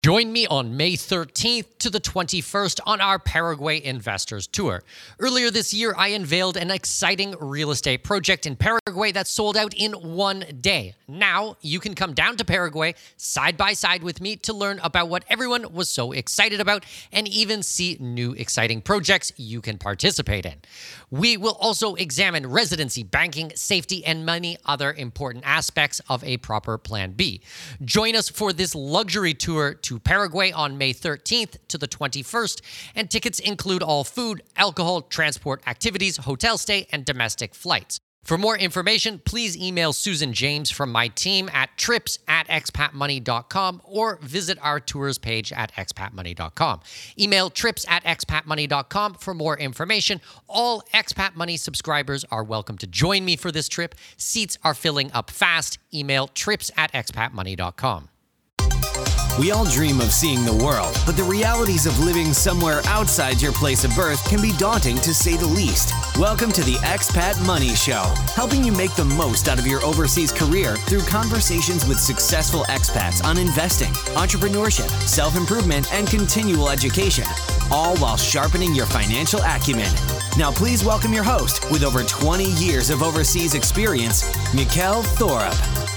Join me on May 13th to the 21st on our Paraguay Investors Tour. Earlier this year, I unveiled an exciting real estate project in Paraguay that sold out in one day. Now, you can come down to Paraguay side by side with me to learn about what everyone was so excited about and even see new exciting projects you can participate in. We will also examine residency, banking, safety, and many other important aspects of a proper Plan B. Join us for this luxury tour to Paraguay on May 13th to the 21st, and tickets include all food, alcohol, transport activities, hotel stay, and domestic flights. For more information, please email Susan James from my team at trips@expatmoney.com or visit our tours page at expatmoney.com. Email trips@expatmoney.com for more information. All Expat Money subscribers are welcome to join me for this trip. Seats are filling up fast. Email trips@expatmoney.com. We all dream of seeing the world, but the realities of living somewhere outside your place of birth can be daunting to say the least. Welcome to the Expat Money Show, helping you make the most out of your overseas career through conversations with successful expats on investing, entrepreneurship, self-improvement, and continual education, all while sharpening your financial acumen. Now please welcome your host, with over 20 years of overseas experience, Mikkel Thorup.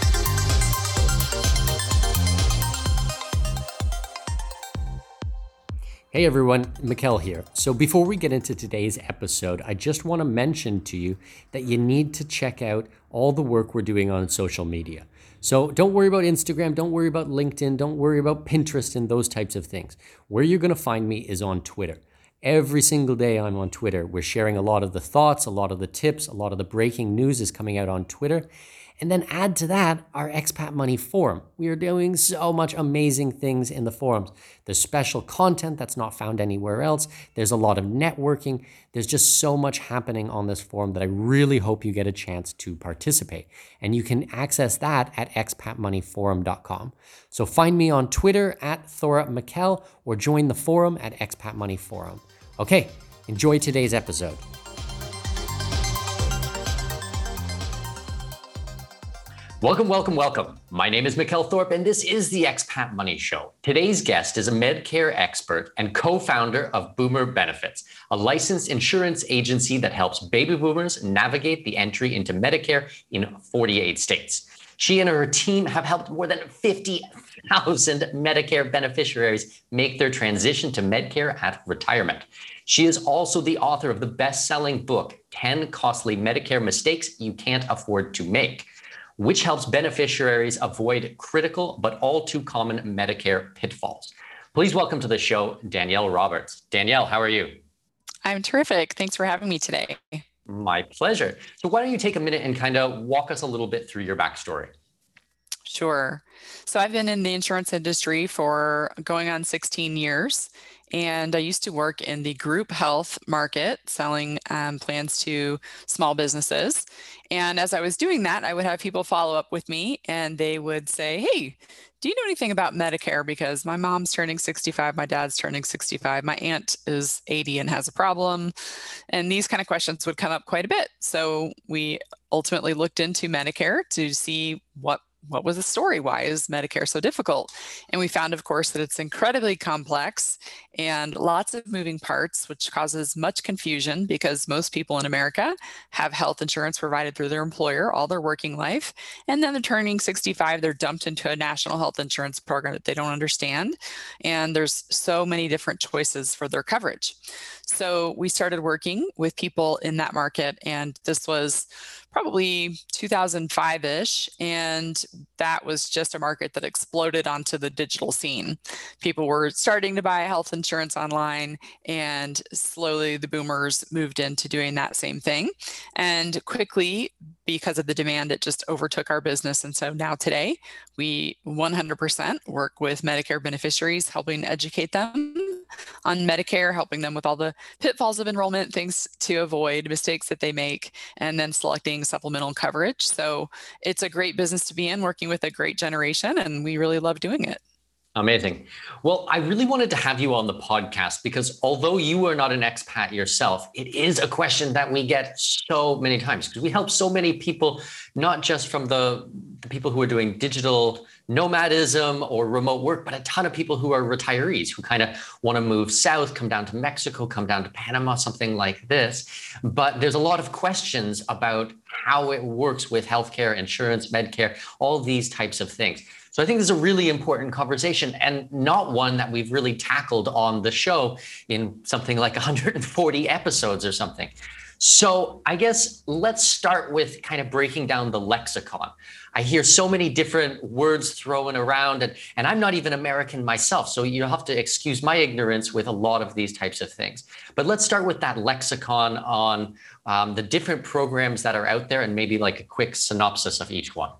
Hey everyone, Mikkel here. So before we get into today's episode, I just want to mention to you that you need to check out all the work we're doing on social media. So don't worry about Instagram, don't worry about LinkedIn, don't worry about Pinterest and those types of things. Where you're going to find me is on Twitter. Every single day I'm on Twitter. We're sharing a lot of the thoughts, a lot of the tips, a lot of the breaking news is coming out on Twitter. And then add to that our Expat Money Forum. We are doing so much amazing things in the forums. There's special content that's not found anywhere else. There's a lot of networking. There's just so much happening on this forum that I really hope you get a chance to participate. And you can access that at expatmoneyforum.com. So find me on Twitter at Thorup Mikkel or join the forum at Expat Money Forum. Okay, enjoy today's episode. Welcome. My name is Mikkel Thorup, and this is the Expat Money Show. Today's guest is a Medicare expert and co-founder of Boomer Benefits, a licensed insurance agency that helps baby boomers navigate the entry into Medicare in 48 states. She and her team have helped more than 50,000 Medicare beneficiaries make their transition to Medicare at retirement. She is also the author of the best-selling book, 10 Costly Medicare Mistakes You Can't Afford to Make, which helps beneficiaries avoid critical but all too common Medicare pitfalls. Please welcome to the show, Danielle Roberts. Danielle, how are you? I'm terrific. Thanks for having me today. My pleasure. So why don't you take a minute and kind of walk us a little bit through your backstory? Sure. So I've been in the insurance industry for going on 16 years. And I used to work in the group health market, selling plans to small businesses. And as I was doing that, I would have people follow up with me and they would say, hey, do you know anything about Medicare? Because my mom's turning 65, my dad's turning 65, my aunt is 80 and has a problem. And these kind of questions would come up quite a bit. So we ultimately looked into Medicare to see what was the story? Why is Medicare so difficult? And we found, of course, that it's incredibly complex and lots of moving parts, which causes much confusion because most people in America have health insurance provided through their employer all their working life. And then they're turning 65, they're dumped into a national health insurance program that they don't understand. And there's so many different choices for their coverage. So we started working with people in that market, and this was probably 2005-ish, and that was just a market that exploded onto the digital scene. People were starting to buy health insurance online, and slowly the boomers moved into doing that same thing. And quickly, because of the demand, it just overtook our business. And so now today, we 100% work with Medicare beneficiaries, helping educate them on Medicare, helping them with all the pitfalls of enrollment, things to avoid, mistakes that they make, and then selecting supplemental coverage. So it's a great business to be in, working with a great generation, and we really love doing it. Amazing. Well, I really wanted to have you on the podcast because although you are not an expat yourself, it is a question that we get so many times because we help so many people, not just from the people who are doing digital nomadism or remote work, but a ton of people who are retirees who kind of want to move south, come down to Mexico, come down to Panama, something like this. But there's a lot of questions about how it works with healthcare, insurance, Medicare, all these types of things. So I think this is a really important conversation and not one that we've really tackled on the show in something like 140 episodes or something. So I guess let's start with kind of breaking down the lexicon. I hear so many different words thrown around and I'm not even American myself. So you'll have to excuse my ignorance with a lot of these types of things. But let's start with that lexicon on the different programs that are out there and maybe like a quick synopsis of each one.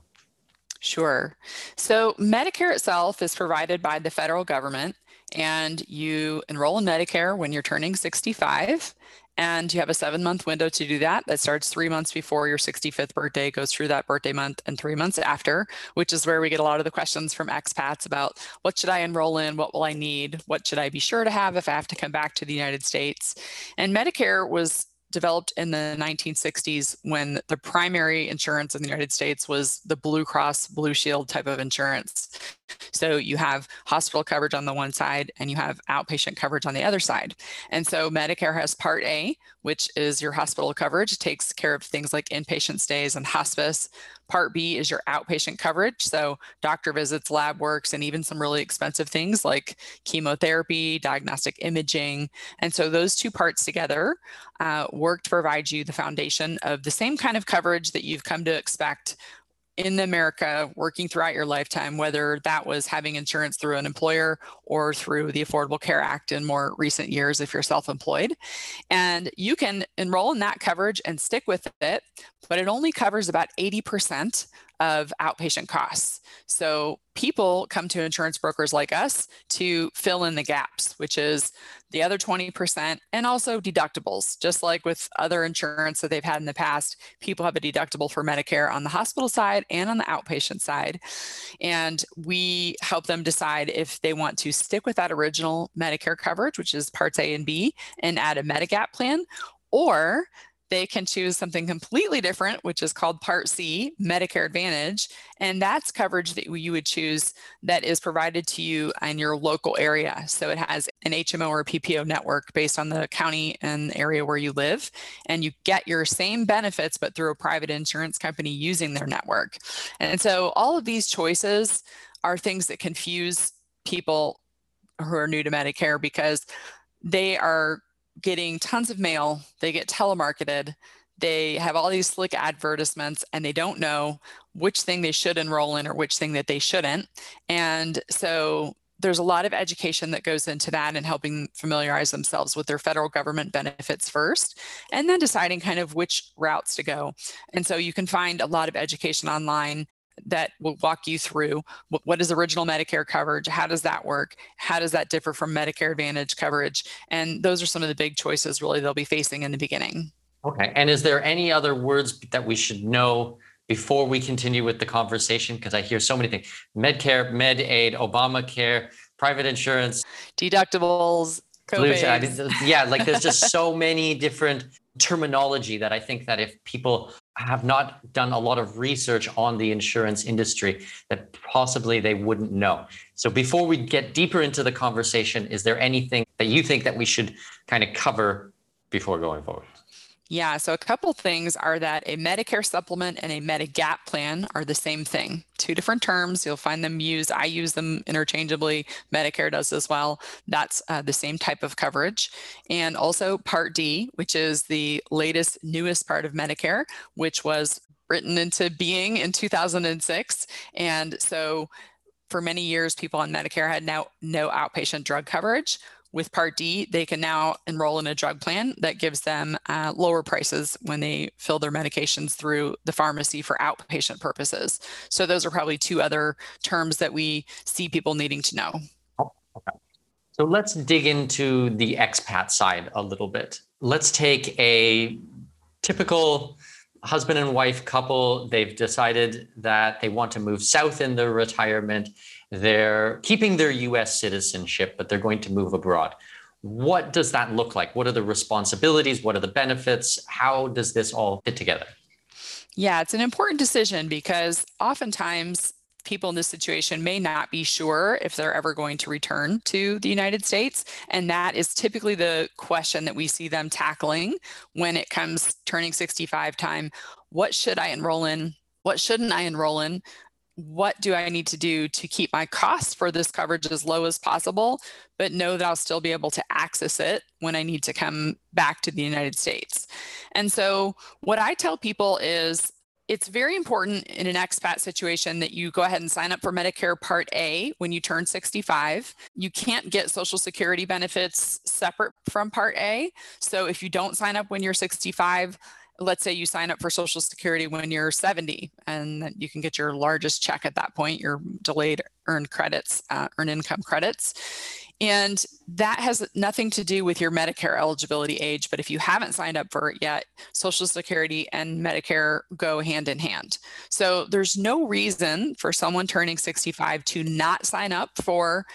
Sure. So Medicare itself is provided by the federal government, and you enroll in Medicare when you're turning 65, and you have a 7-month window to do that. That starts 3 months before your 65th birthday, goes through that birthday month, and 3 months after, which is where we get a lot of the questions from expats about what should I enroll in? What will I need? What should I be sure to have if I have to come back to the United States? And Medicare was developed in the 1960s when the primary insurance in the United States was the Blue Cross Blue Shield type of insurance. So you have hospital coverage on the one side and you have outpatient coverage on the other side. And so Medicare has Part A, which is your hospital coverage. It takes care of things like inpatient stays and hospice. Part B is your outpatient coverage. So doctor visits, lab works, and even some really expensive things like chemotherapy, diagnostic imaging. And so those two parts together work to provide you the foundation of the same kind of coverage that you've come to expect in America working throughout your lifetime, whether that was having insurance through an employer or through the Affordable Care Act in more recent years if you're self-employed. And you can enroll in that coverage and stick with it, but it only covers about 80% of outpatient costs. So people come to insurance brokers like us to fill in the gaps, which is the other 20% and also deductibles. Just like with other insurance that they've had in the past, people have a deductible for Medicare on the hospital side and on the outpatient side. And we help them decide if they want to stick with that original Medicare coverage, which is Parts A and B, and add a Medigap plan, or they can choose something completely different, which is called Part C, Medicare Advantage. And that's coverage that you would choose that is provided to you in your local area. So it has an HMO or a PPO network based on the county and the area where you live. And you get your same benefits, but through a private insurance company using their network. And so all of these choices are things that confuse people who are new to Medicare because they are getting tons of mail, they get telemarketed, they have all these slick advertisements, and they don't know which thing they should enroll in or which thing that they shouldn't. And so there's a lot of education that goes into that and helping familiarize themselves with their federal government benefits first, and then deciding kind of which routes to go. And so you can find a lot of education online that will walk you through what is original Medicare coverage, how does that work, how does that differ from Medicare Advantage coverage, and those are some of the big choices really they'll be facing in the beginning. Okay, and is there any other words that we should know before we continue with the conversation? Because I hear so many things: Medicare, Med-Aid, Obamacare, private insurance, deductibles, copays. Yeah, like there's just so many different terminology that I think that if people have not done a lot of research on the insurance industry, that possibly they wouldn't know. So before we get deeper into the conversation, is there anything that you think that we should kind of cover before going forward? Yeah, so a couple things are that a Medicare supplement and a Medigap plan are the same thing. Two different terms. You'll find them used. I use them interchangeably. Medicare does as well. That's the same type of coverage. And also Part D, which is the latest, newest part of Medicare, which was written into being in 2006. And so for many years, people on Medicare had now no outpatient drug coverage. With Part D, they can now enroll in a drug plan that gives them lower prices when they fill their medications through the pharmacy for outpatient purposes. So those are probably two other terms that we see people needing to know. Okay. So let's dig into the expat side a little bit. Let's take a typical husband and wife couple. They've decided that they want to move south in their retirement. they're keeping their US citizenship, but they're going to move abroad. What does that look like? What are the responsibilities? What are the benefits? How does this all fit together? Yeah, it's an important decision because oftentimes people in this situation may not be sure if they're ever going to return to the United States. And that is typically the question that we see them tackling when it comes turning 65 time. What should I enroll in? What shouldn't I enroll in? What do I need to do to keep my costs for this coverage as low as possible, but know that I'll still be able to access it when I need to come back to the United States? And so what I tell people is it's very important in an expat situation that you go ahead and sign up for Medicare Part A when you turn 65. You can't get Social Security benefits separate from Part A. So if you don't sign up when you're 65, let's say you sign up for Social Security when you're 70, and you can get your largest check at that point, your delayed earned income credits. And that has nothing to do with your Medicare eligibility age. But if you haven't signed up for it yet, Social Security and Medicare go hand in hand. So there's no reason for someone turning 65 to not sign up for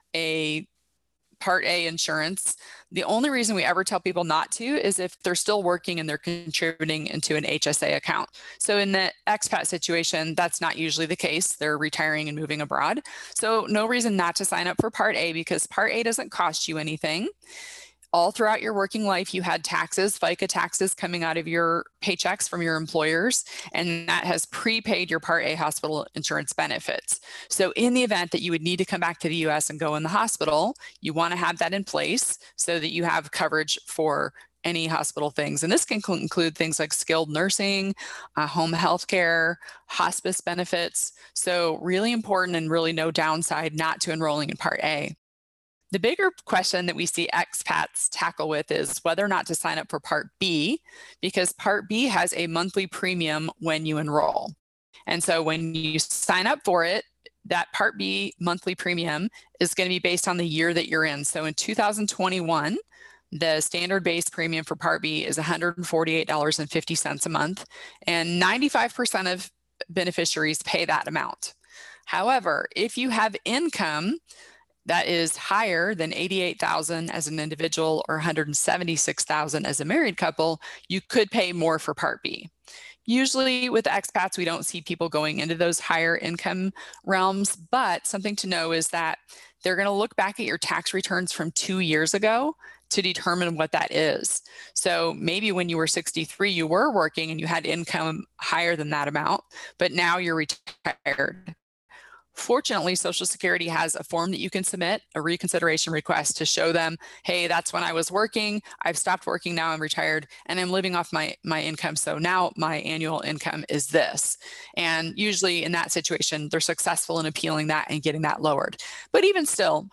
a Part A insurance. The only reason we ever tell people not to is if they're still working and they're contributing into an HSA account. So in the expat situation, that's not usually the case. They're retiring and moving abroad. So no reason not to sign up for Part A, because Part A doesn't cost you anything. All throughout your working life, you had taxes, FICA taxes coming out of your paychecks from your employers, and that has prepaid your Part A hospital insurance benefits. So in the event that you would need to come back to the US and go in the hospital, you want to have that in place so that you have coverage for any hospital things. And this can include things like skilled nursing, home health care, hospice benefits. So really important and really no downside not to enrolling in Part A. The bigger question that we see expats tackle with is whether or not to sign up for Part B, because Part B has a monthly premium when you enroll. And so when you sign up for it, that Part B monthly premium is going to be based on the year that you're in. So in 2021, the standard base premium for Part B is $148.50 a month, and 95% of beneficiaries pay that amount. However, if you have income that is higher than $88,000 as an individual or $176,000 as a married couple, you could pay more for Part B. Usually with expats, we don't see people going into those higher income realms, but something to know is that they're going to look back at your tax returns from 2 years ago to determine what that is. So maybe when you were 63, you were working and you had income higher than that amount, but now you're retired. Fortunately, Social Security has a form that you can submit, a reconsideration request, to show them, hey, that's when I was working. I've stopped working now, I'm retired, and I'm living off my income. So now my annual income is this. And usually in that situation, they're successful in appealing that and getting that lowered. But even still,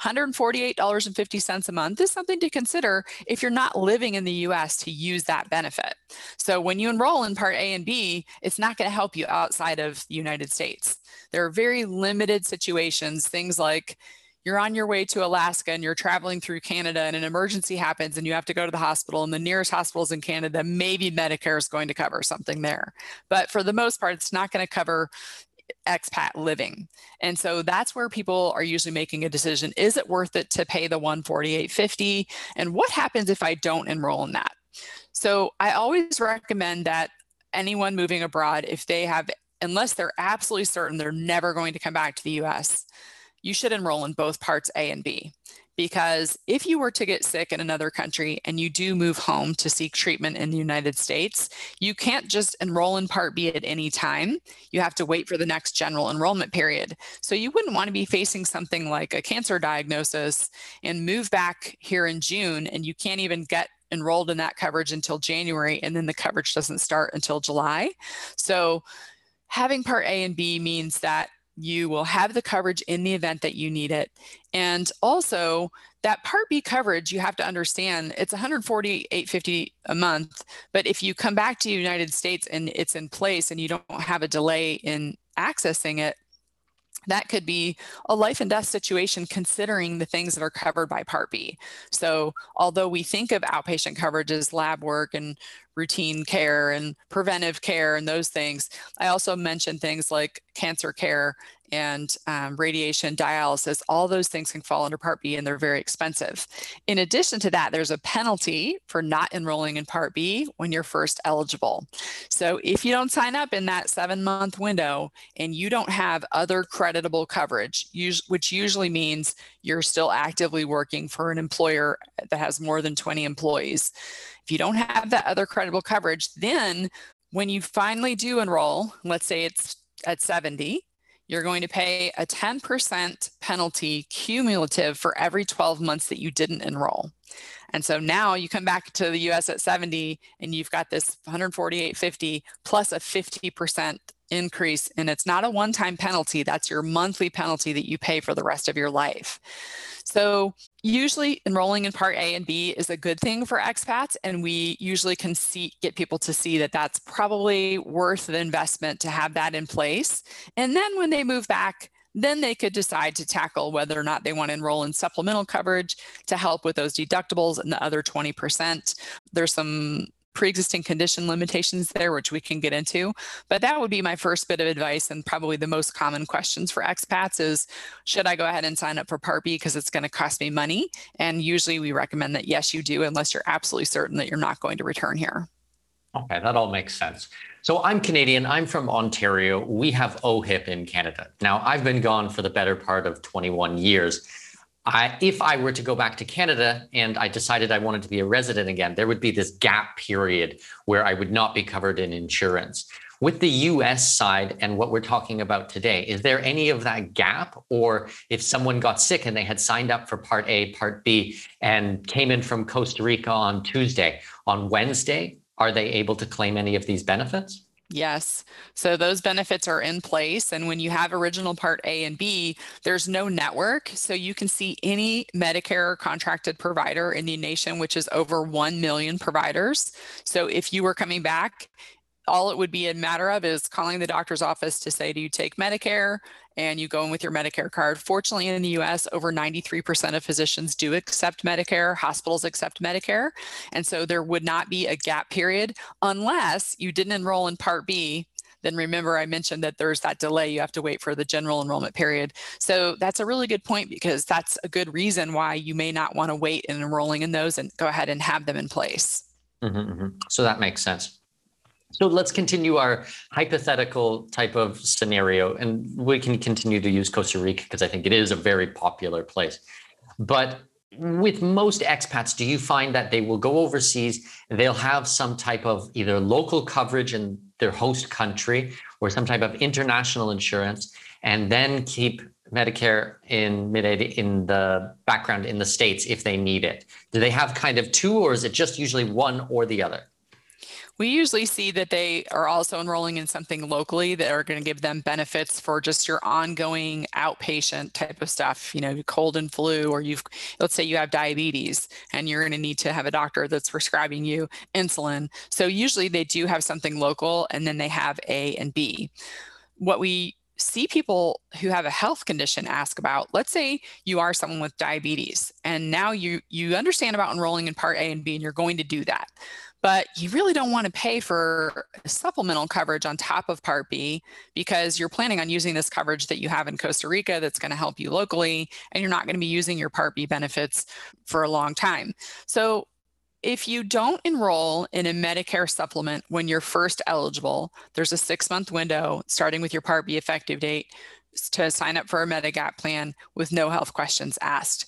$148.50 a month is something to consider if you're not living in the US to use that benefit. So when you enroll in Part A and B, it's not going to help you outside of the United States. There are very limited situations, things like you're on your way to Alaska and you're traveling through Canada and an emergency happens and you have to go to the hospital, and the nearest hospital is in Canada. Maybe Medicare is going to cover something there. But for the most part, it's not going to cover expat living. And so that's where people are usually making a decision. Is it worth it to pay the $148.50? And what happens if I don't enroll in that? So I always recommend that anyone moving abroad, if they have, unless they're absolutely certain they're never going to come back to the US, you should enroll in both Parts A and B. Because if you were to get sick in another country and you do move home to seek treatment in the United States, you can't just enroll in Part B at any time. You have to wait for the next general enrollment period. So you wouldn't want to be facing something like a cancer diagnosis and move back here in June, and you can't even get enrolled in that coverage until January, and then the coverage doesn't start until July. So having Part A and B means that you will have the coverage in the event that you need it. And also that Part B coverage, you have to understand, it's $148.50 a month. But if you come back to the United States and it's in place and you don't have a delay in accessing it, that could be a life and death situation considering the things that are covered by Part B. So although we think of outpatient coverage as lab work and routine care and preventive care and those things. I also mentioned things like cancer care and radiation, dialysis. All those things can fall under Part B, and they're very expensive. In addition to that, there's a penalty for not enrolling in Part B when you're first eligible. So if you don't sign up in that 7-month window and you don't have other creditable coverage, which usually means you're still actively working for an employer that has more than 20 employees. If you don't have that other creditable coverage, then when you finally do enroll, let's say it's at 70, you're going to pay a 10% penalty cumulative for every 12 months that you didn't enroll. And so now you come back to the US at 70 and you've got this $148.50 plus a 50% increase. And it's not a one-time penalty. That's your monthly penalty that you pay for the rest of your life. So usually enrolling in Part A and B is a good thing for expats. And we usually can get people to see that that's probably worth the investment to have that in place. And then when they move back, then they could decide to tackle whether or not they want to enroll in supplemental coverage to help with those deductibles and the other 20%. There's some pre-existing condition limitations there, which we can get into. But that would be my first bit of advice, and probably the most common questions for expats is, should I go ahead and sign up for Part B because it's going to cost me money? And usually we recommend that yes, you do, unless you're absolutely certain that you're not going to return here. Okay, that all makes sense. So I'm Canadian. I'm from Ontario. We have OHIP in Canada. Now, I've been gone for the better part of 21 years. If I were to go back to Canada and I decided I wanted to be a resident again, there would be this gap period where I would not be covered in insurance. With the US side and what we're talking about today, is there any of that gap? Or if someone got sick and they had signed up for Part A, Part B, and came in from Costa Rica on Tuesday, on Wednesday, are they able to claim any of these benefits? Yes. So those benefits are in place. And when you have original Part A and B, there's no network. So you can see any Medicare contracted provider in the nation, which is over 1 million providers. So if you were coming back, all it would be a matter of is calling the doctor's office to say, do you take Medicare? And you go in with your Medicare card. Fortunately, in the US, over 93% of physicians do accept Medicare. Hospitals accept Medicare. And so there would not be a gap period unless you didn't enroll in Part B. Then remember, I mentioned that there's that delay. You have to wait for the general enrollment period. So that's a really good point, because that's a good reason why you may not want to wait in enrolling in those and go ahead and have them in place. So that makes sense. So let's continue our hypothetical type of scenario, and we can continue to use Costa Rica because I think it is a very popular place. But with most expats, do you find that they will go overseas, they'll have some type of either local coverage in their host country or some type of international insurance, and then keep Medicare in the background in the States if they need it? Do they have kind of two, or is it just usually one or the other? We usually see that they are also enrolling in something locally that are going to give them benefits for just your ongoing outpatient type of stuff, cold and flu, or let's say you have diabetes and you're going to need to have a doctor that's prescribing you insulin. So usually they do have something local, and then they have A and B. What we see people who have a health condition ask about, let's say you are someone with diabetes and now you understand about enrolling in Part A and B and you're going to do that, but you really don't want to pay for supplemental coverage on top of Part B because you're planning on using this coverage that you have in Costa Rica that's going to help you locally, and you're not going to be using your Part B benefits for a long time. So if you don't enroll in a Medicare supplement when you're first eligible, there's a 6-month window starting with your Part B effective date to sign up for a Medigap plan with no health questions asked.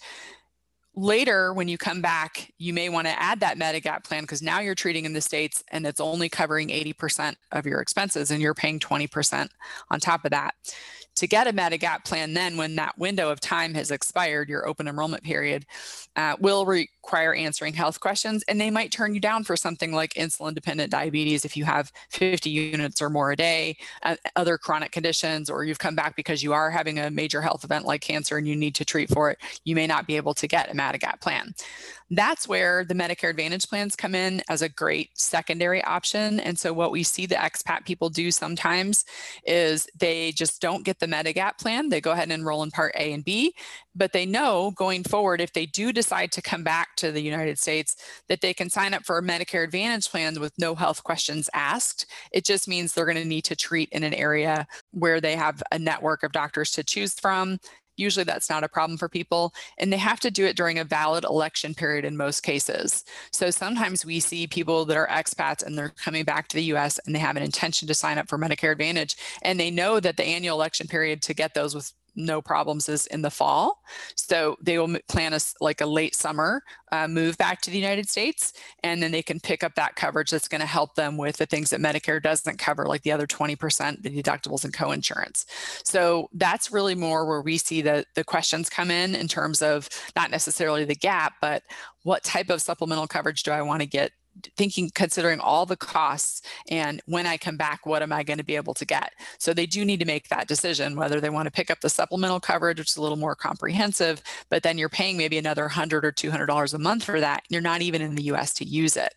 Later, when you come back, you may want to add that Medigap plan because now you're treating in the States and it's only covering 80% of your expenses and you're paying 20% on top of that. To get a Medigap plan, then when that window of time has expired, your open enrollment period will require answering health questions, and they might turn you down for something like insulin-dependent diabetes if you have 50 units or more a day, other chronic conditions, or you've come back because you are having a major health event like cancer and you need to treat for it. You may not be able to get a Medigap plan. That's where the Medicare Advantage plans come in as a great secondary option. And so what we see the expat people do sometimes is they just don't get the Medigap plan. They go ahead and enroll in Part A and B, but they know going forward, if they do decide to come back to the United States, that they can sign up for a Medicare Advantage plan with no health questions asked. It just means they're going to need to treat in an area where they have a network of doctors to choose from. Usually that's not a problem for people, and they have to do it during a valid election period in most cases. So sometimes we see people that are expats and they're coming back to the US and they have an intention to sign up for Medicare Advantage, and they know that the annual election period to get those with no problems is in the fall. So they will plan a late summer move back to the United States, and then they can pick up that coverage that's going to help them with the things that Medicare doesn't cover, like the other 20%, the deductibles and coinsurance. So that's really more where we see the questions come in terms of not necessarily the gap, but what type of supplemental coverage do I want to get? Considering all the costs, and when I come back, what am I going to be able to get? So they do need to make that decision whether they want to pick up the supplemental coverage, which is a little more comprehensive, but then you're paying maybe another $100 or $200 a month for that. You're not even in the US to use it.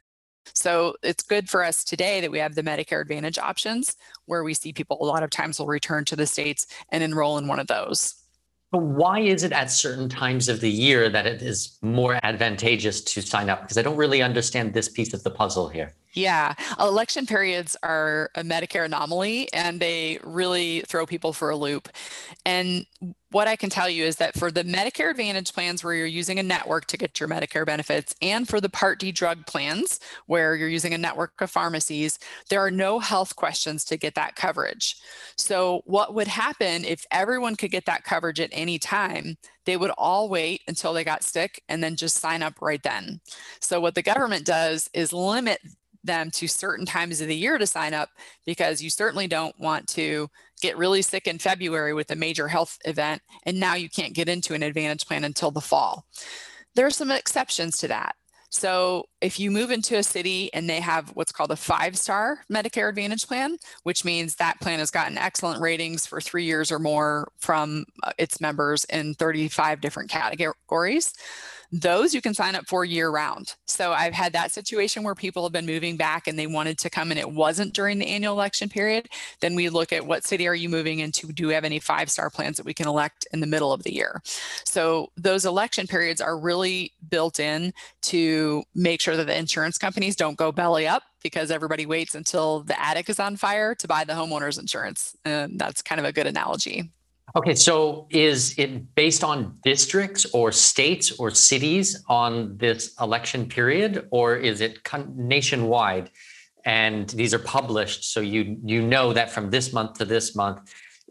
So it's good for us today that we have the Medicare Advantage options, where we see people a lot of times will return to the States and enroll in one of those. But why is it at certain times of the year that it is more advantageous to sign up? Because I don't really understand this piece of the puzzle here. Yeah, election periods are a Medicare anomaly, and they really throw people for a loop. And what I can tell you is that for the Medicare Advantage plans where you're using a network to get your Medicare benefits, and for the Part D drug plans where you're using a network of pharmacies, there are no health questions to get that coverage. So what would happen if everyone could get that coverage at any time? They would all wait until they got sick and then just sign up right then. So what the government does is limit them to certain times of the year to sign up, because you certainly don't want to get really sick in February with a major health event, and now you can't get into an Advantage plan until the fall. There are some exceptions to that. So if you move into a city and they have what's called a 5-star Medicare Advantage plan, which means that plan has gotten excellent ratings for 3 years or more from its members in 35 different categories, those you can sign up for year round. So I've had that situation where people have been moving back and they wanted to come and it wasn't during the annual election period. Then we look at what city are you moving into? Do we have any 5-star plans that we can elect in the middle of the year? So those election periods are really built in to make sure that the insurance companies don't go belly up, because everybody waits until the attic is on fire to buy the homeowner's insurance. And that's kind of a good analogy. Okay, so is it based on districts or states or cities on this election period, or is it nationwide? And these are published, so you know that from this month to this month,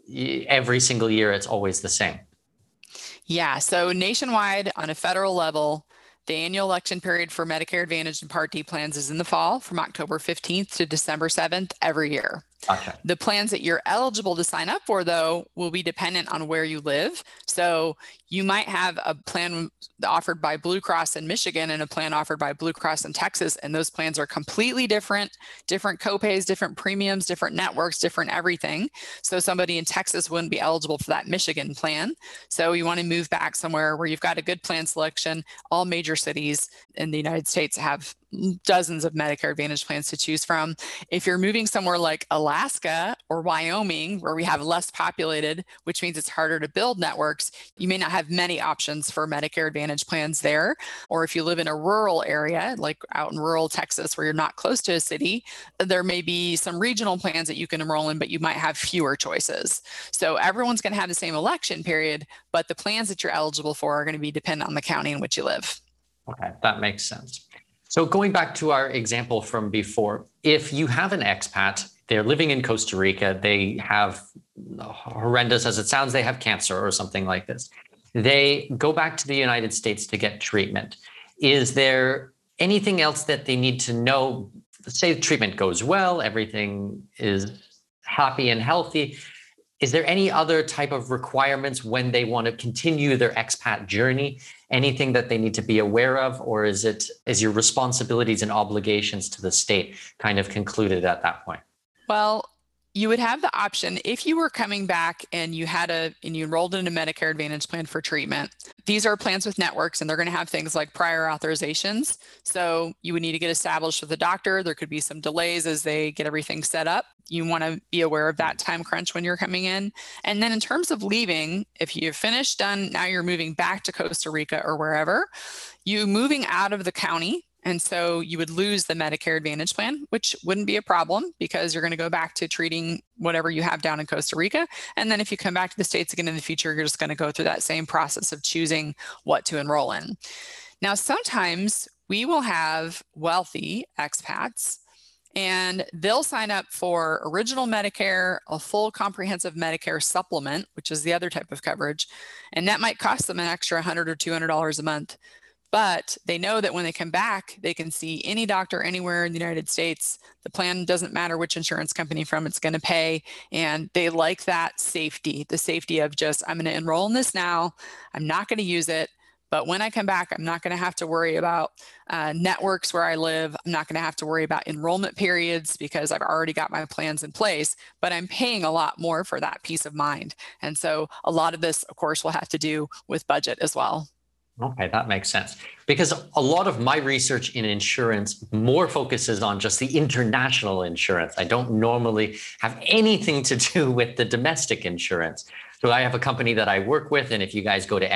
every single year, it's always the same. Yeah, so nationwide on a federal level, the annual election period for Medicare Advantage and Part D plans is in the fall from October 15th to December 7th every year. Gotcha. The plans that you're eligible to sign up for, though, will be dependent on where you live. So you might have a plan offered by Blue Cross in Michigan and a plan offered by Blue Cross in Texas, and those plans are completely different copays, different premiums, different networks, different everything. So somebody in Texas wouldn't be eligible for that Michigan plan. So you want to move back somewhere where you've got a good plan selection. All major cities in the United States have dozens of Medicare Advantage plans to choose from. If you're moving somewhere like Alaska or Wyoming, where we have less populated, which means it's harder to build networks, you may not have many options for Medicare Advantage plans there. Or if you live in a rural area, like out in rural Texas, where you're not close to a city, there may be some regional plans that you can enroll in, but you might have fewer choices. So everyone's going to have the same election period, but the plans that you're eligible for are going to be dependent on the county in which you live. Okay, that makes sense. So going back to our example from before, if you have an expat, they're living in Costa Rica, they have, horrendous as it sounds, they have cancer or something like this. They go back to the United States to get treatment. Is there anything else that they need to know? Say the treatment goes well, everything is happy and healthy. Is there any other type of requirements when they want to continue their expat journey? Anything that they need to be aware of, or is your responsibilities and obligations to the state kind of concluded at that point? Well, You would have the option if you were coming back and you enrolled in a Medicare Advantage plan for treatment. These are plans with networks, and they're going to have things like prior authorizations. So you would need to get established with a doctor. There could be some delays as they get everything set up. You want to be aware of that time crunch when you're coming in. And then in terms of leaving, if you're finished, done, now you're moving back to Costa Rica or wherever, you moving out of the county. And so you would lose the Medicare Advantage plan, which wouldn't be a problem because you're going to go back to treating whatever you have down in Costa Rica. And then if you come back to the States again in the future, you're just going to go through that same process of choosing what to enroll in. Now, sometimes we will have wealthy expats and they'll sign up for original Medicare, a full comprehensive Medicare supplement, which is the other type of coverage. And that might cost them an extra $100 or $200 a month. But they know that when they come back, they can see any doctor anywhere in the United States. The plan doesn't matter which insurance company from it's going to pay. And they like that safety, the safety of just, I'm going to enroll in this now. I'm not going to use it. But when I come back, I'm not going to have to worry about networks where I live. I'm not going to have to worry about enrollment periods because I've already got my plans in place, but I'm paying a lot more for that peace of mind. And so a lot of this, of course, will have to do with budget as well. Okay, that makes sense. Because a lot of my research in insurance more focuses on just the international insurance. I don't normally have anything to do with the domestic insurance. So I have a company that I work with, and if you guys go to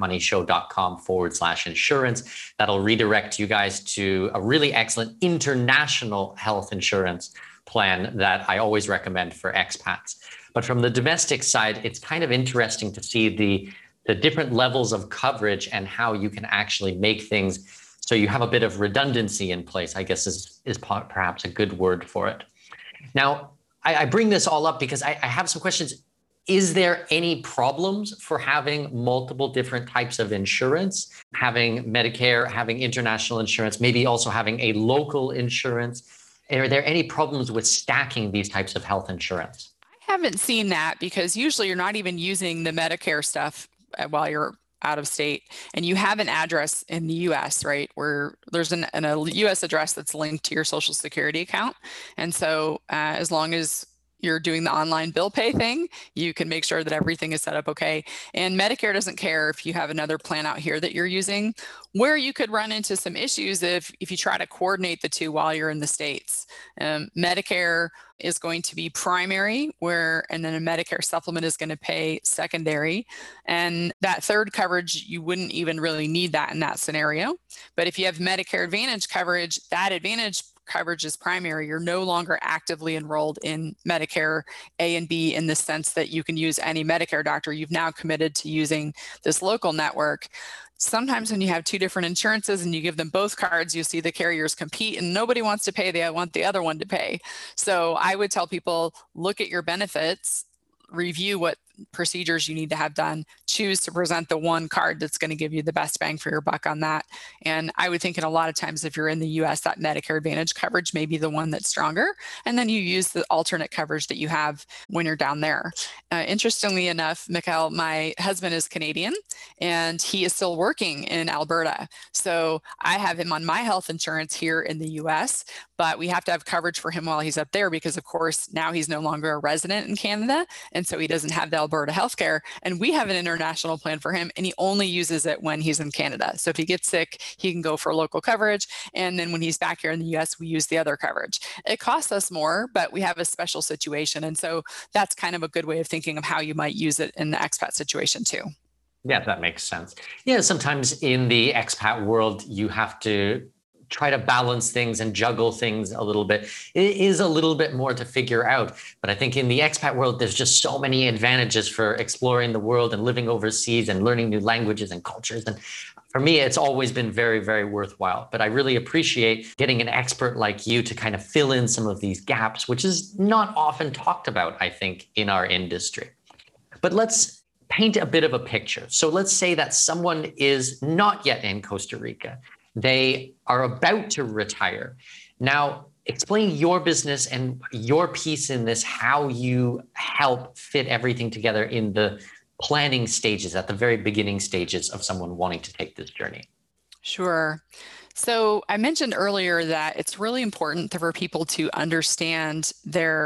expatmoneyshow.com/insurance, that'll redirect you guys to a really excellent international health insurance plan that I always recommend for expats. But from the domestic side, it's kind of interesting to see the different levels of coverage and how you can actually make things so you have a bit of redundancy in place, I guess is perhaps a good word for it. Now, I bring this all up because I have some questions. Is there any problems for having multiple different types of insurance, having Medicare, having international insurance, maybe also having a local insurance? Are there any problems with stacking these types of health insurance? I haven't seen that because usually you're not even using the Medicare stuff while you're out of state and you have an address in the US, right? Where there's a US address that's linked to your Social Security account. And so as long as you're doing the online bill pay thing, you can make sure that everything is set up okay. And Medicare doesn't care if you have another plan out here that you're using. Where you could run into some issues if you try to coordinate the two while you're in the States. Medicare is going to be primary, and then a Medicare supplement is going to pay secondary. And that third coverage, you wouldn't even really need that in that scenario. But if you have Medicare Advantage coverage, that Advantage coverage is primary. You're no longer actively enrolled in Medicare A and B in the sense that you can use any Medicare doctor. You've now committed to using this local network. Sometimes when you have two different insurances and you give them both cards, you see the carriers compete and nobody wants to pay. They want the other one to pay. So I would tell people, look at your benefits, review what procedures you need to have done, choose to present the one card that's going to give you the best bang for your buck on that. And I would think in a lot of times, if you're in the US, that Medicare Advantage coverage may be the one that's stronger. And then you use the alternate coverage that you have when you're down there. Interestingly enough, Mikkel, my husband is Canadian and he is still working in Alberta. So I have him on my health insurance here in the US, but we have to have coverage for him while he's up there because of course now he's no longer a resident in Canada. And so he doesn't have the Alberta healthcare, and we have an international plan for him, and he only uses it when he's in Canada. So if he gets sick, he can go for local coverage, and then when he's back here in the US, we use the other coverage. It costs us more, but we have a special situation, and so that's kind of a good way of thinking of how you might use it in the expat situation too. Yeah, that makes sense. Yeah, sometimes in the expat world, you have to try to balance things and juggle things a little bit. It is a little bit more to figure out. But I think in the expat world, there's just so many advantages for exploring the world and living overseas and learning new languages and cultures. And for me, it's always been very, very worthwhile. But I really appreciate getting an expert like you to kind of fill in some of these gaps, which is not often talked about, I think, in our industry. But let's paint a bit of a picture. So let's say that someone is not yet in Costa Rica. They are about to retire. Now, explain your business and your piece in this, how you help fit everything together in the planning stages, at the very beginning stages of someone wanting to take this journey. Sure. So I mentioned earlier that it's really important for people to understand their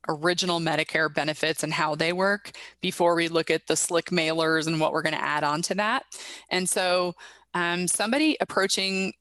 original Medicare benefits and how they work before we look at the slick mailers and what we're going to add on to that. And so somebody approaching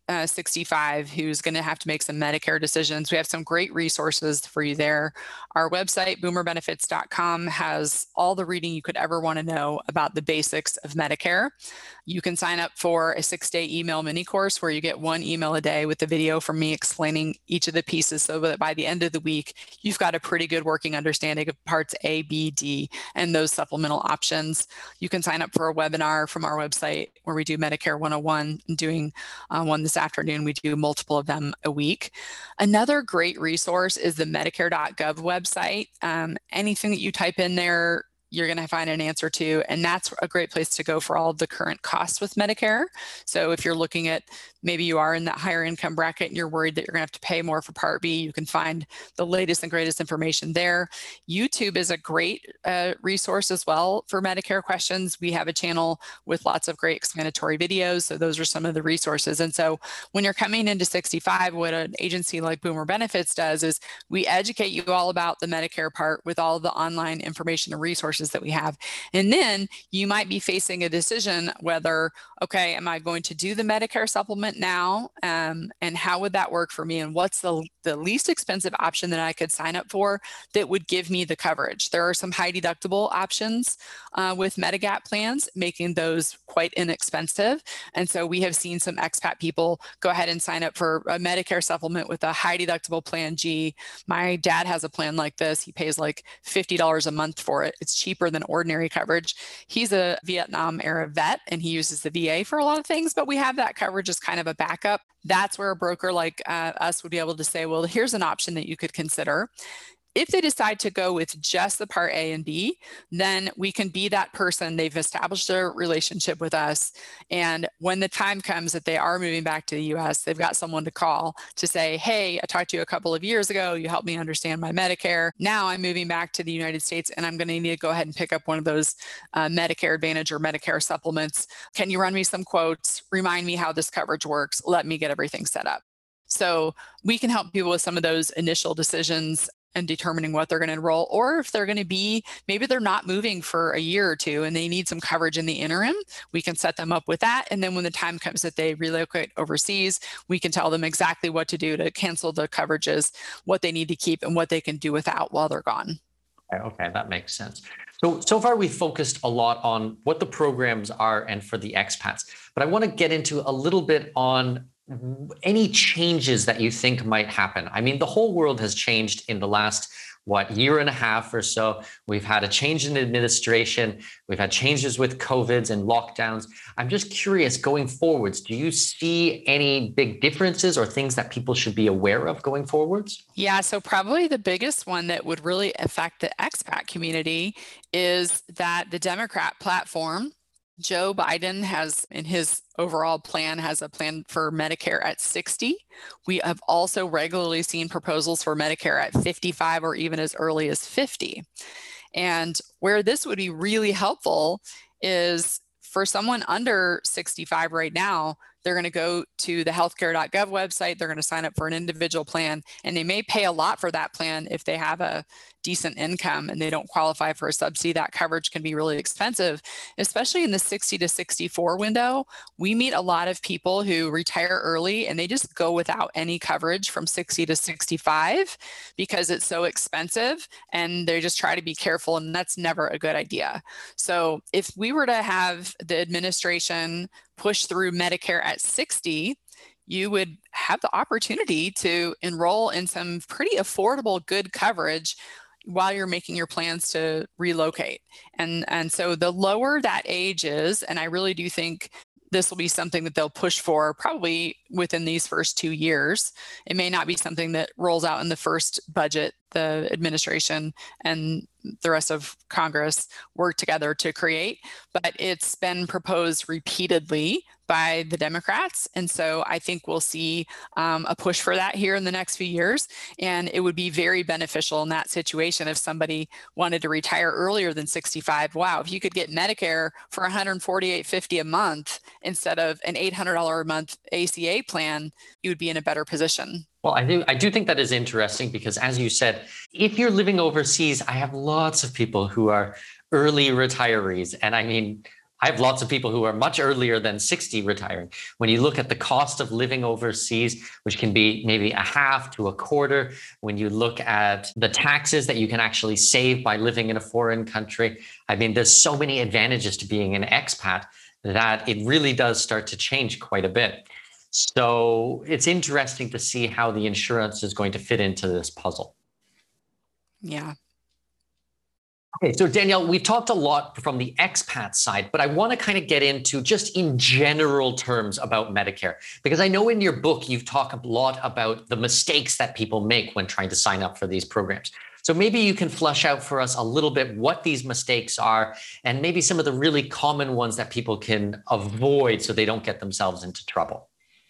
65 who's going to have to make some Medicare decisions, we have some great resources for you there. Our website, boomerbenefits.com, has all the reading you could ever want to know about the basics of Medicare. You can sign up for a 6-day email mini course where you get one email a day with a video from me explaining each of the pieces so that by the end of the week, you've got a pretty good working understanding of parts A, B, D, and those supplemental options. You can sign up for a webinar from our website where we do Medicare 101. I'm doing one this afternoon. We do multiple of them a week. Another great resource is the Medicare.gov website. Anything that you type in there, you're going to find an answer to, and that's a great place to go for all of the current costs with Medicare. So if you're looking at, maybe you are in that higher income bracket and you're worried that you're going to have to pay more for Part B, you can find the latest and greatest information there. YouTube is a great resource as well for Medicare questions. We have a channel with lots of great explanatory videos. So those are some of the resources. And so when you're coming into 65, what an agency like Boomer Benefits does is we educate you all about the Medicare part with all the online information and resources that we have. And then you might be facing a decision whether, okay, am I going to do the Medicare supplement now? And how would that work for me? And what's the least expensive option that I could sign up for that would give me the coverage? There are some high deductible options with Medigap plans, making those quite inexpensive. And so we have seen some expat people go ahead and sign up for a Medicare supplement with a high deductible plan G. My dad has a plan like this. He pays like $50 a month for it. It's cheaper than ordinary coverage. He's a Vietnam era vet and he uses the VA for a lot of things, but we have that coverage as kind of a backup. That's where a broker like us would be able to say, well, here's an option that you could consider. If they decide to go with just the Part A and B, then we can be that person. They've established a relationship with us. And when the time comes that they are moving back to the US, they've got someone to call to say, hey, I talked to you a couple of years ago. You helped me understand my Medicare. Now I'm moving back to the United States and I'm going to need to go ahead and pick up one of those Medicare Advantage or Medicare supplements. Can you run me some quotes? Remind me how this coverage works. Let me get everything set up. So we can help people with some of those initial decisions and determining what they're going to enroll, or if they're going to be, maybe they're not moving for a year or two and they need some coverage in the interim, we can set them up with that. And then when the time comes that they relocate overseas, we can tell them exactly what to do to cancel the coverages, what they need to keep and what they can do without while they're gone. Okay, that makes sense. So far we've focused a lot on what the programs are and for the expats, but I want to get into a little bit on any changes that you think might happen. I mean, the whole world has changed in the last, year and a half or so. We've had a change in administration. We've had changes with COVIDs and lockdowns. I'm just curious, going forwards, do you see any big differences or things that people should be aware of going forwards? Yeah, so probably the biggest one that would really affect the expat community is that the Democrat platform, Joe Biden has, in his overall plan, has a plan for Medicare at 60. We have also regularly seen proposals for Medicare at 55 or even as early as 50. And where this would be really helpful is for someone under 65 right now, they're going to go to the healthcare.gov website. They're going to sign up for an individual plan, and they may pay a lot for that plan if they have a decent income and they don't qualify for a subsidy. That coverage can be really expensive, especially in the 60 to 64 window. We meet a lot of people who retire early and they just go without any coverage from 60 to 65 because it's so expensive, and they just try to be careful, and that's never a good idea. So if we were to have the administration push through Medicare at 60, you would have the opportunity to enroll in some pretty affordable, good coverage while you're making your plans to relocate. And so the lower that age is, and I really do think this will be something that they'll push for probably within these first 2 years. It may not be something that rolls out in the first budget. The administration and the rest of Congress work together to create, but it's been proposed repeatedly by the Democrats. And so I think we'll see a push for that here in the next few years. And it would be very beneficial in that situation if somebody wanted to retire earlier than 65. Wow, if you could get Medicare for $148.50 a month instead of an $800 a month ACA plan, you would be in a better position. Well, I do think that is interesting because, as you said, if you're living overseas, I have lots of people who are early retirees. And I mean, I have lots of people who are much earlier than 60 retiring. When you look at the cost of living overseas, which can be maybe a half to a quarter, when you look at the taxes that you can actually save by living in a foreign country, I mean, there's so many advantages to being an expat that it really does start to change quite a bit. So it's interesting to see how the insurance is going to fit into this puzzle. Yeah. Okay, so Danielle, we've talked a lot from the expat side, but I want to kind of get into just in general terms about Medicare, because I know in your book, you've talked a lot about the mistakes that people make when trying to sign up for these programs. So maybe you can flesh out for us a little bit what these mistakes are and maybe some of the really common ones that people can avoid so they don't get themselves into trouble.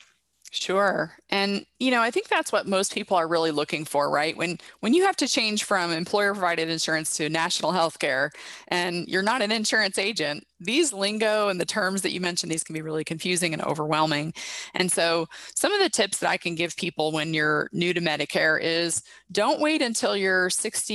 Sure. And I think that's what most people are really looking for, right? When you have to change from employer provided insurance to national health care and you're not an insurance agent, these lingo and the terms that you mentioned, these can be really confusing and overwhelming. And so some of the tips that I can give people when you're new to Medicare is don't wait until you're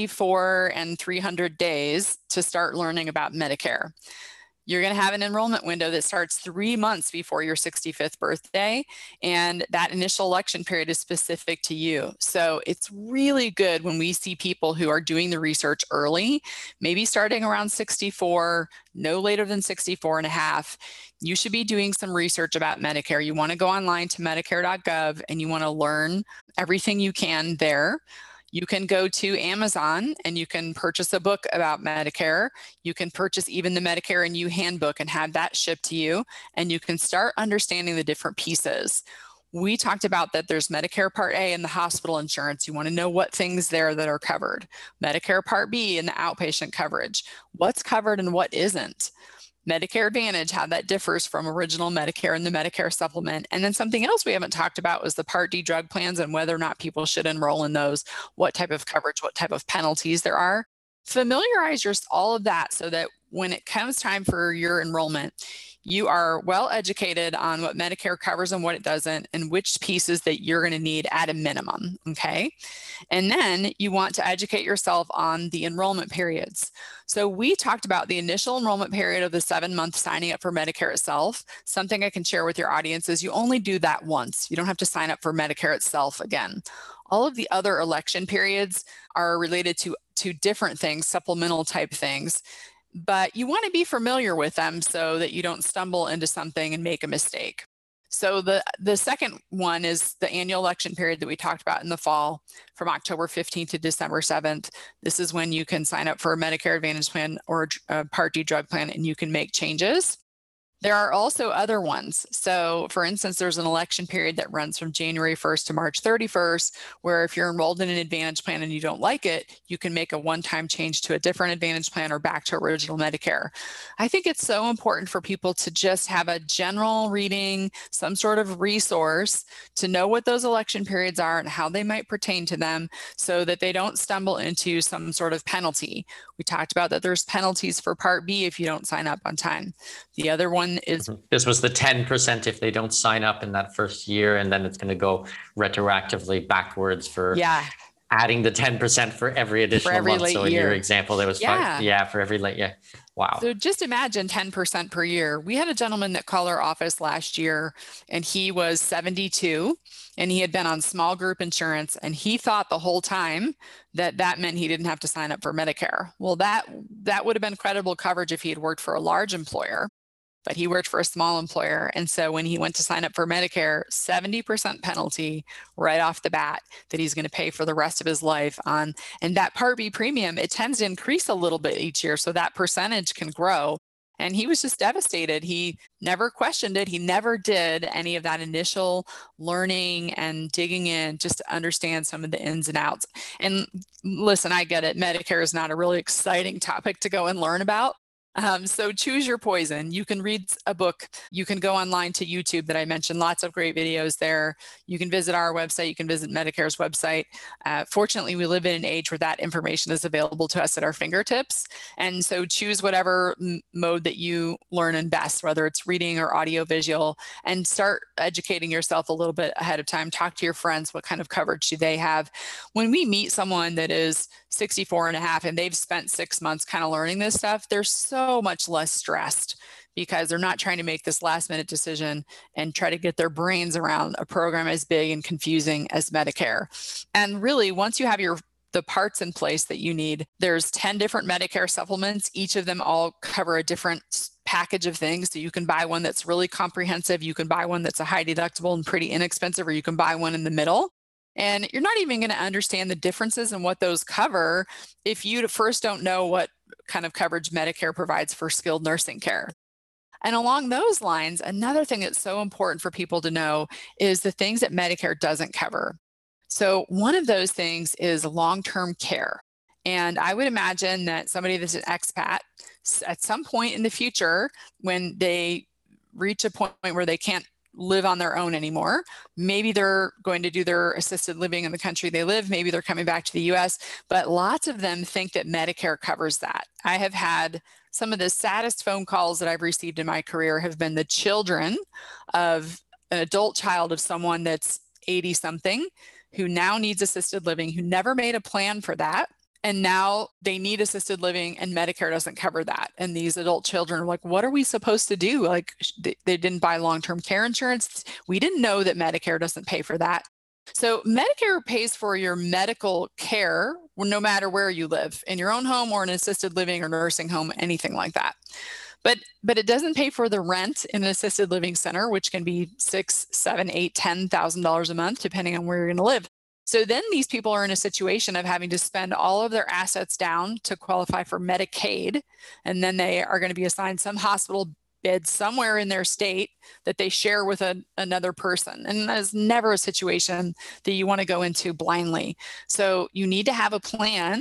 64 and 300 days to start learning about Medicare. You're going to have an enrollment window that starts 3 months before your 65th birthday. And that initial election period is specific to you. So it's really good when we see people who are doing the research early, maybe starting around 64, no later than 64 and a half. You should be doing some research about Medicare. You want to go online to medicare.gov and you want to learn everything you can there. You can go to Amazon and you can purchase a book about Medicare. You can purchase even the Medicare and You handbook and have that shipped to you. And you can start understanding the different pieces. We talked about that there's Medicare Part A and the hospital insurance. You want to know what things there that are covered. Medicare Part B and the outpatient coverage. What's covered and what isn't. Medicare Advantage, how that differs from original Medicare and the Medicare supplement. And then something else we haven't talked about was the Part D drug plans and whether or not people should enroll in those, what type of coverage, what type of penalties there are. Familiarize all of that so that when it comes time for your enrollment, you are well educated on what Medicare covers and what it doesn't, and which pieces that you're going to need at a minimum, okay? And then you want to educate yourself on the enrollment periods. So we talked about the initial enrollment period of the 7-month signing up for Medicare itself. Something I can share with your audience is you only do that once. You don't have to sign up for Medicare itself again. All of the other election periods are related to different things, supplemental type things. But you want to be familiar with them so that you don't stumble into something and make a mistake. So the second one is the annual election period that we talked about in the fall from October 15th to December 7th. This is when you can sign up for a Medicare Advantage plan or a Part D drug plan and you can make changes. There are also other ones. So for instance, there's an election period that runs from January 1st to March 31st, where if you're enrolled in an Advantage plan and you don't like it, you can make a one-time change to a different Advantage plan or back to original Medicare. I think it's so important for people to just have a general reading, some sort of resource to know what those election periods are and how they might pertain to them so that they don't stumble into some sort of penalty. We talked about that there's penalties for Part B if you don't sign up on time. The other one is this was the 10% if they don't sign up in that first year, and then it's going to go retroactively backwards for adding the 10% for every additional month. So in your example, there was for every late year. Wow. So just imagine 10% per year. We had a gentleman that called our office last year and he was 72 and he had been on small group insurance and he thought the whole time that meant he didn't have to sign up for Medicare. Well, that would have been credible coverage if he had worked for a large employer. But he worked for a small employer. And so when he went to sign up for Medicare, 70% penalty right off the bat that he's going to pay for the rest of his life on. And that Part B premium, it tends to increase a little bit each year. So that percentage can grow. And he was just devastated. He never questioned it. He never did any of that initial learning and digging in just to understand some of the ins and outs. And listen, I get it. Medicare is not a really exciting topic to go and learn about. So choose your poison. You can read a book. You can go online to YouTube that I mentioned, lots of great videos there. You can visit our website. You can visit Medicare's website. Fortunately, we live in an age where that information is available to us at our fingertips. And so choose whatever mode that you learn in best, whether it's reading or audio visual, and start educating yourself a little bit ahead of time. Talk to your friends. What kind of coverage do they have? When we meet someone that is 64 and a half and they've spent 6 months kind of learning this stuff, they're so much less stressed because they're not trying to make this last minute decision and try to get their brains around a program as big and confusing as Medicare. And really, once you have the parts in place that you need, there's 10 different Medicare supplements. Each of them all cover a different package of things. So you can buy one that's really comprehensive. You can buy one that's a high deductible and pretty inexpensive, or you can buy one in the middle. And you're not even going to understand the differences in what those cover if you first don't know what kind of coverage Medicare provides for skilled nursing care. And along those lines, another thing that's so important for people to know is the things that Medicare doesn't cover. So one of those things is long-term care. And I would imagine that somebody that's an expat, at some point in the future, when they reach a point where they can't live on their own anymore, maybe they're going to do their assisted living in the country they live, maybe they're coming back to the US, but lots of them think that Medicare covers that. I have had some of the saddest phone calls that I've received in my career have been the children of an adult child of someone that's 80 something who now needs assisted living, who never made a plan for that. And now they need assisted living and Medicare doesn't cover that. And these adult children are like, what are we supposed to do? Like they didn't buy long-term care insurance. We didn't know that Medicare doesn't pay for that. So Medicare pays for your medical care no matter where you live, in your own home or an assisted living or nursing home, anything like that. But it doesn't pay for the rent in an assisted living center, which can be $6,000, $7,000, $8,000, $10,000 a month, depending on where you're going to live. So then these people are in a situation of having to spend all of their assets down to qualify for Medicaid. And then they are going to be assigned some hospital bed somewhere in their state that they share with another person. And that is never a situation that you want to go into blindly. So you need to have a plan.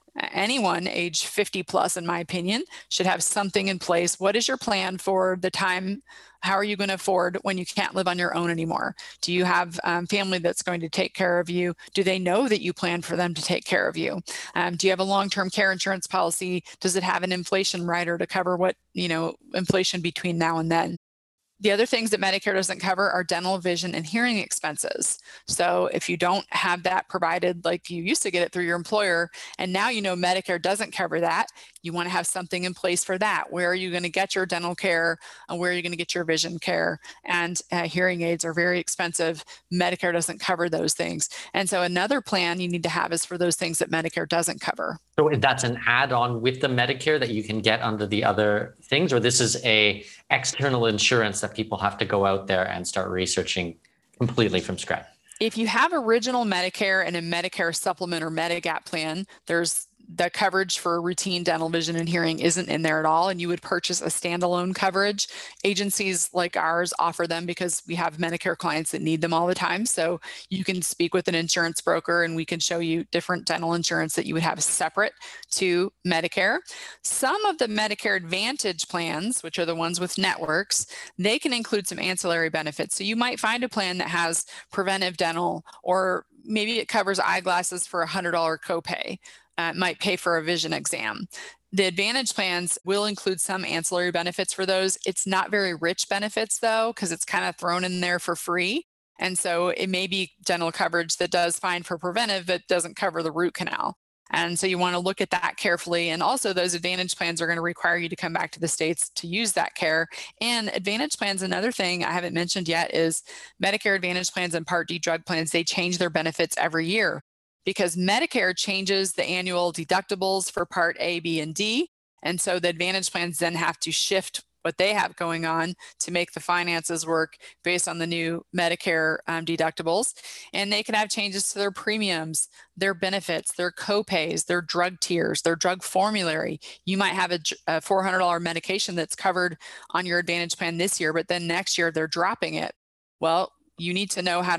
Anyone age 50 plus, in my opinion, should have something in place. What is your plan for the time? How are you going to afford when you can't live on your own anymore? Do you have family that's going to take care of you? Do they know that you plan for them to take care of you? Do you have a long-term care insurance policy? Does it have an inflation rider to cover what, inflation between now and then? The other things that Medicare doesn't cover are dental, vision, and hearing expenses. So if you don't have that provided like you used to get it through your employer, and now Medicare doesn't cover that, you want to have something in place for that. Where are you going to get your dental care? And where are you going to get your vision care? And hearing aids are very expensive. Medicare doesn't cover those things. And so another plan you need to have is for those things that Medicare doesn't cover. So that's an add-on with the Medicare that you can get under the other things, or this is a external insurance that people have to go out there and start researching completely from scratch? If you have original Medicare and a Medicare supplement or Medigap plan, there's the coverage for routine dental, vision, and hearing isn't in there at all, and you would purchase a standalone coverage. Agencies like ours offer them because we have Medicare clients that need them all the time. So you can speak with an insurance broker and we can show you different dental insurance that you would have separate to Medicare. Some of the Medicare Advantage plans, which are the ones with networks, they can include some ancillary benefits. So you might find a plan that has preventive dental, or maybe it covers eyeglasses for $100 copay. Might pay for a vision exam. The Advantage plans will include some ancillary benefits for those. It's not very rich benefits though, because it's kind of thrown in there for free. And so it may be dental coverage that does fine for preventive, but doesn't cover the root canal. And so you want to look at that carefully. And also those Advantage plans are going to require you to come back to the States to use that care. And Advantage plans, another thing I haven't mentioned yet is Medicare Advantage plans and Part D drug plans, they change their benefits every year, because Medicare changes the annual deductibles for Part A, B, and D. And so the Advantage plans then have to shift what they have going on to make the finances work based on the new Medicare deductibles. And they can have changes to their premiums, their benefits, their copays, their drug tiers, their drug formulary. You might have a $400 medication that's covered on your Advantage plan this year, but then next year they're dropping it. Well, you need to know how to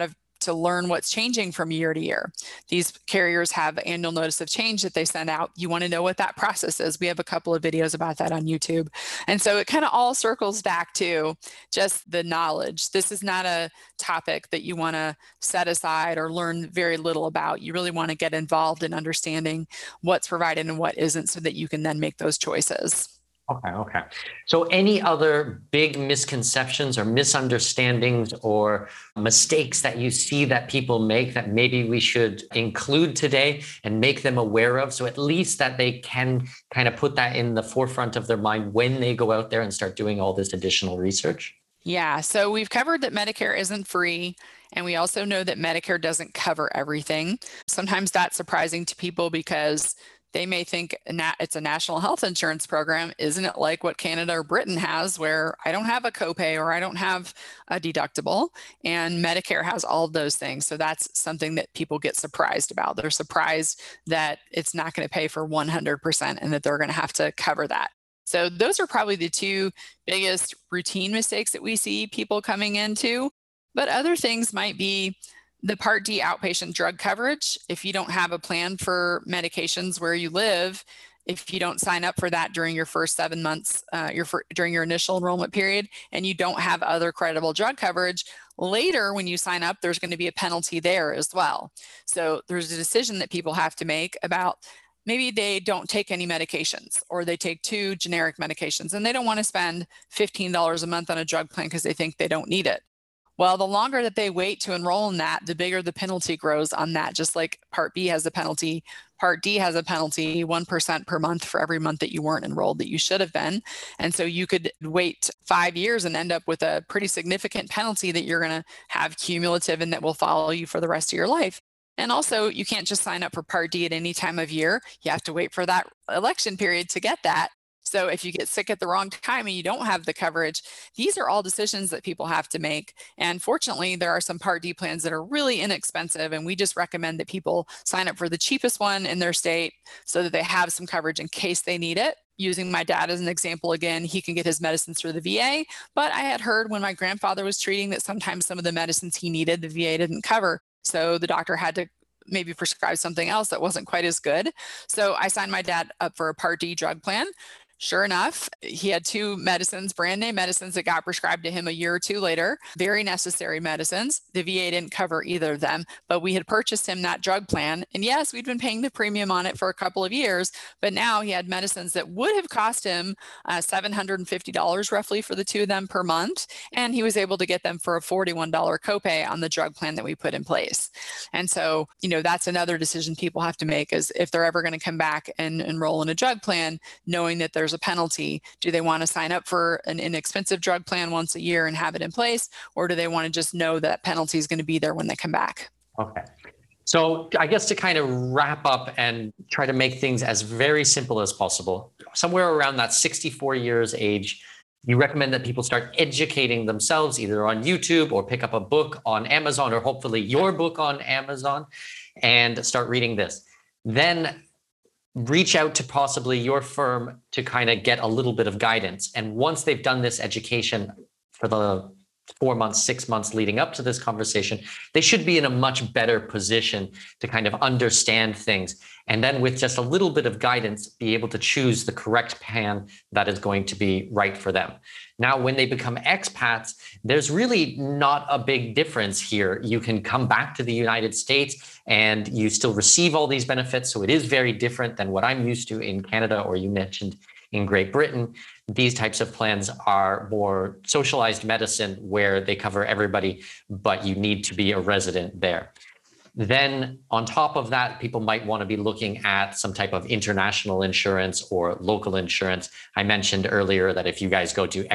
to learn what's changing from year to year. These carriers have annual notice of change that they send out. You want to know what that process is. We have a couple of videos about that on YouTube. And so it kind of all circles back to just the knowledge. This is not a topic that you want to set aside or learn very little about. You really want to get involved in understanding what's provided and what isn't so that you can then make those choices. Okay. So any other big misconceptions or misunderstandings or mistakes that you see that people make that maybe we should include today and make them aware of, so at least that they can kind of put that in the forefront of their mind when they go out there and start doing all this additional research? Yeah, so we've covered that Medicare isn't free, and we also know that Medicare doesn't cover everything. Sometimes that's surprising to people because they may think it's a national health insurance program. Isn't it like what Canada or Britain has, where I don't have a copay or I don't have a deductible? And Medicare has all of those things. So that's something that people get surprised about. They're surprised that it's not going to pay for 100% and that they're going to have to cover that. So those are probably the two biggest routine mistakes that we see people coming into. But other things might be the Part D outpatient drug coverage. If you don't have a plan for medications where you live, if you don't sign up for that during your first 7 months, during your initial enrollment period, and you don't have other credible drug coverage, later when you sign up, there's going to be a penalty there as well. So there's a decision that people have to make about maybe they don't take any medications or they take 2 generic medications and they don't want to spend $15 a month on a drug plan because they think they don't need it. Well, the longer that they wait to enroll in that, the bigger the penalty grows on that. Just like Part B has a penalty, Part D has a penalty, 1% per month for every month that you weren't enrolled that you should have been. And so you could wait 5 years and end up with a pretty significant penalty that you're going to have cumulative and that will follow you for the rest of your life. And also, you can't just sign up for Part D at any time of year. You have to wait for that election period to get that. So if you get sick at the wrong time and you don't have the coverage, these are all decisions that people have to make. And fortunately, there are some Part D plans that are really inexpensive. And we just recommend that people sign up for the cheapest one in their state so that they have some coverage in case they need it. Using my dad as an example again, he can get his medicines through the VA. But I had heard when my grandfather was treating that sometimes some of the medicines he needed, the VA didn't cover. So the doctor had to maybe prescribe something else that wasn't quite as good. So I signed my dad up for a Part D drug plan. Sure enough, he had 2 medicines, brand name medicines that got prescribed to him a year or 2 later, very necessary medicines. The VA didn't cover either of them, but we had purchased him that drug plan. And yes, we'd been paying the premium on it for a couple of years, but now he had medicines that would have cost him $750 roughly for the 2 of them per month. And he was able to get them for a $41 copay on the drug plan that we put in place. And so, that's another decision people have to make is if they're ever going to come back and enroll in a drug plan, knowing that there's a penalty. Do they want to sign up for an inexpensive drug plan once a year and have it in place? Or do they want to just know that penalty is going to be there when they come back? Okay. So I guess to kind of wrap up and try to make things as very simple as possible, somewhere around that 64 years age, you recommend that people start educating themselves either on YouTube or pick up a book on Amazon or hopefully your book on Amazon and start reading this. Then reach out to possibly your firm to kind of get a little bit of guidance. And once they've done this education for the 4 months, 6 months leading up to this conversation, they should be in a much better position to kind of understand things. And then with just a little bit of guidance, be able to choose the correct plan that is going to be right for them. Now, when they become expats, there's really not a big difference here. You can come back to the United States and you still receive all these benefits. So it is very different than what I'm used to in Canada, or you mentioned in Great Britain. These types of plans are more socialized medicine where they cover everybody, but you need to be a resident there. Then on top of that, people might want to be looking at some type of international insurance or local insurance. I mentioned earlier that if you guys go to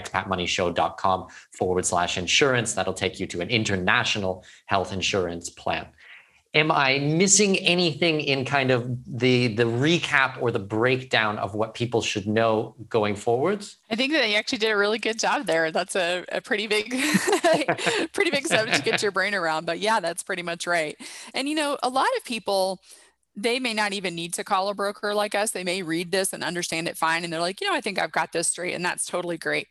expatmoneyshow.com/insurance, that'll take you to an international health insurance plan. Am I missing anything in kind of the recap or the breakdown of what people should know going forwards? I think that you actually did a really good job there. That's a pretty big, pretty big subject to get your brain around. But yeah, that's pretty much right. And, a lot of people, they may not even need to call a broker like us. They may read this and understand it fine. And they're like, I think I've got this straight. And that's totally great.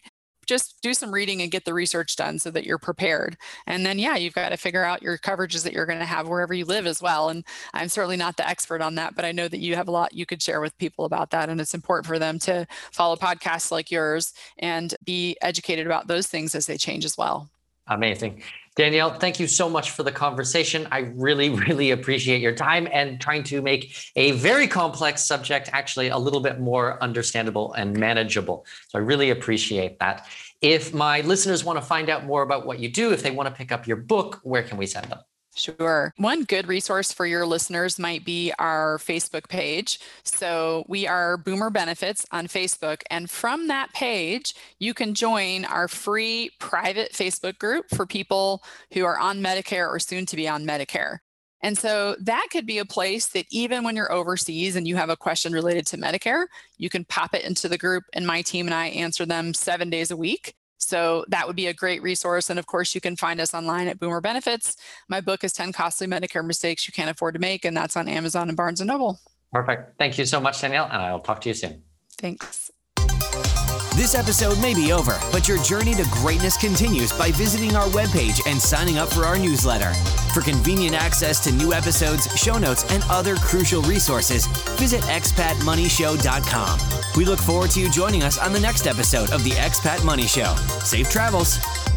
just do some reading and get the research done so that you're prepared. And then, yeah, you've got to figure out your coverages that you're going to have wherever you live as well. And I'm certainly not the expert on that, but I know that you have a lot you could share with people about that. And it's important for them to follow podcasts like yours and be educated about those things as they change as well. Amazing. Danielle, thank you so much for the conversation. I really, really appreciate your time and trying to make a very complex subject actually a little bit more understandable and manageable. So I really appreciate that. If my listeners want to find out more about what you do, if they want to pick up your book, where can we send them? Sure. One good resource for your listeners might be our Facebook page. So we are Boomer Benefits on Facebook. And from that page, you can join our free private Facebook group for people who are on Medicare or soon to be on Medicare. And so that could be a place that even when you're overseas and you have a question related to Medicare, you can pop it into the group and my team and I answer them 7 days a week. So that would be a great resource. And of course, you can find us online at Boomer Benefits. My book is 10 Costly Medicare Mistakes You Can't Afford to Make, and that's on Amazon and Barnes & Noble. Perfect. Thank you so much, Danielle, and I'll talk to you soon. Thanks. This episode may be over, but your journey to greatness continues by visiting our webpage and signing up for our newsletter. For convenient access to new episodes, show notes, and other crucial resources, visit expatmoneyshow.com. We look forward to you joining us on the next episode of the Expat Money Show. Safe travels.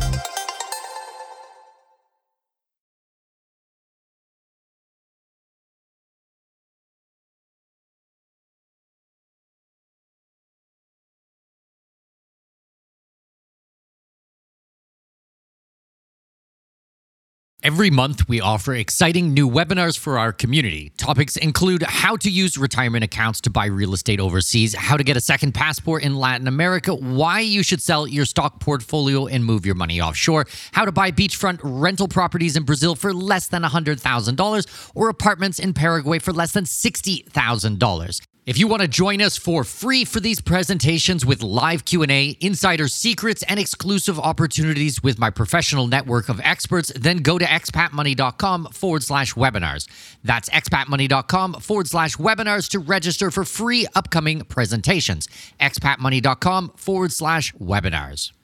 Every month, we offer exciting new webinars for our community. Topics include how to use retirement accounts to buy real estate overseas, how to get a second passport in Latin America, why you should sell your stock portfolio and move your money offshore, how to buy beachfront rental properties in Brazil for less than $100,000, or apartments in Paraguay for less than $60,000. If you want to join us for free for these presentations with live Q&A, insider secrets, and exclusive opportunities with my professional network of experts, then go to expatmoney.com/webinars. That's expatmoney.com/webinars to register for free upcoming presentations. expatmoney.com/webinars.